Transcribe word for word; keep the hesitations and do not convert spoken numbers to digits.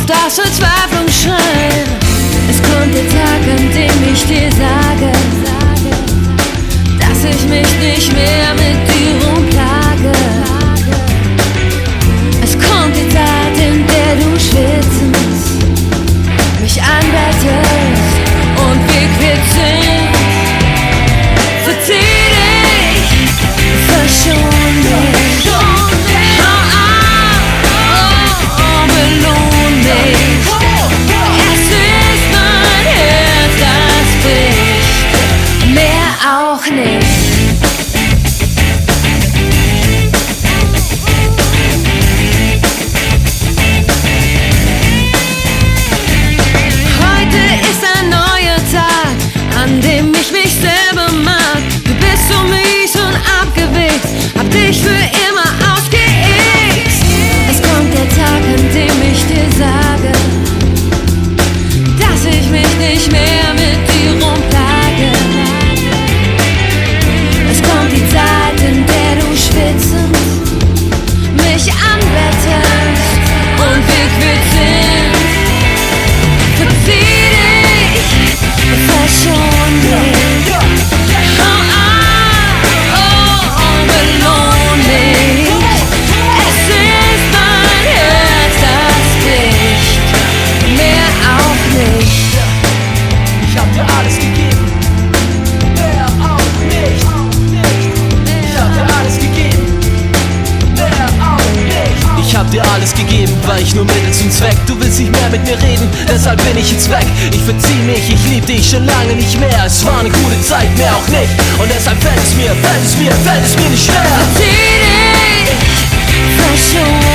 oft aus Verzweiflung schreien. Es kommt der Tag, an dem ich dir sage, dass ich mich nicht mehr mit dir rumplage. Es kommt die Zeit, in der du schwitzend mich anbettest und wir quitt sind. Verzieh dich, verschon mich, schau an, oh, oh, belohn mich. Es ist mein Herz, das bricht, mehr auch nicht. An dem ich mich selber mag. Du bist so mies und abgewichst, hab dich für immer ausgeixt. Es kommt der Tag, an dem ich dir sage, dass ich mich nicht mehr mit dir rumplage. Es kommt die Zeit, in der du schwitzend mich anbettest und wir quitt sind. Verzieh dich, verschon mich, schau an, oh, oh, belohn mich. Es ist mein Herz, das bricht, mehr auch nicht. Ich hab dir alles gegeben, mehr auch nicht. Ich hab dir alles gegeben, mehr auch nicht. Ich hab dir alles gegeben, weil ich nur Mittel zum Zweck. Du willst nicht mehr mit mir reden, deshalb bin ich jetzt weg. Ich verzieh mich, ich lieb dich schon lange nicht mehr. Es war eine gute Zeit, mehr auch nicht. Und deshalb fällt es mir, fällt es mir, fällt es mir nicht schwer. Verzieh dich, verschon